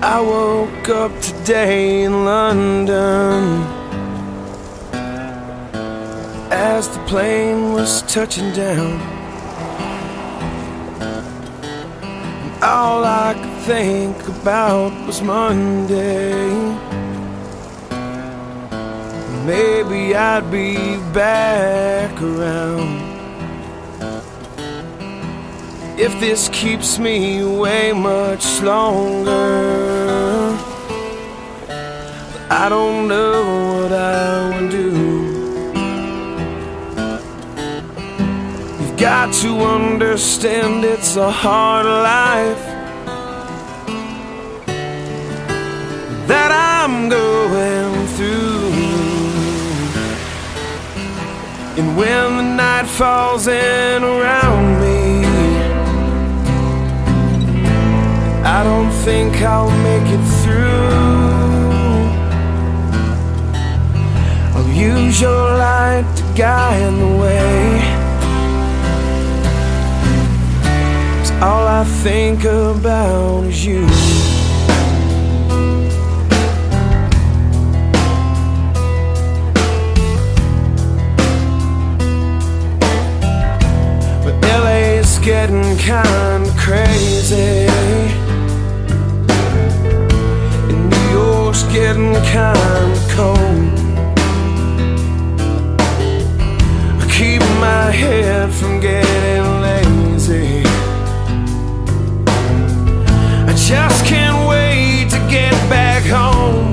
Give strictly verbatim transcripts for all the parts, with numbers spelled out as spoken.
I woke up today in London as the plane was touching down, and all I could think about was Monday. Maybe I'd be back around. If this keeps me away much longer, I don't know what I will do. You've got to understand it's a hard life that I'm going through. And when the night falls in around me, I don't think I'll make it through. I'll use your light to guide the way, 'cause all I think about is you. But L A's getting kinda crazy, getting kinda cold. I keep my head from getting lazy. I just can't wait to get back home.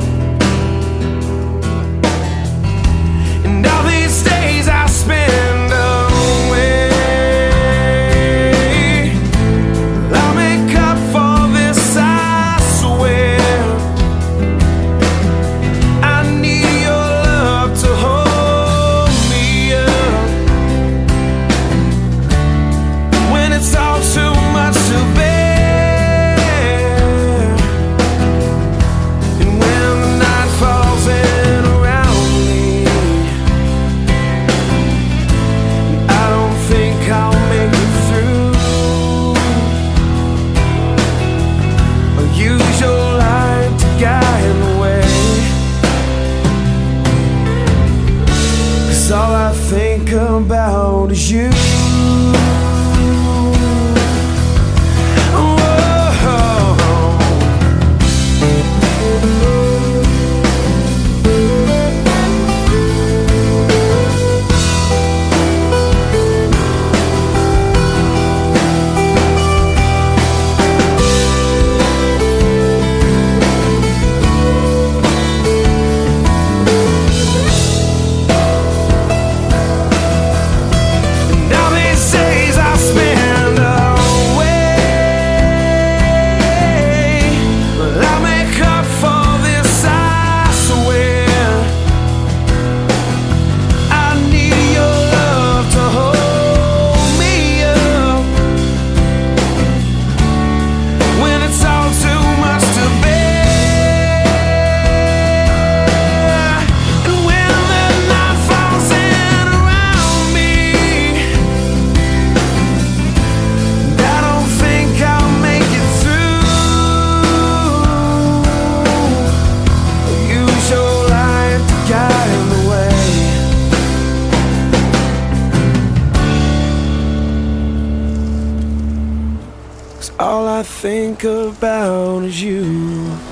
And all these days I spend away, I'll make up for this, I swear. All I think about is you. All I think about is you.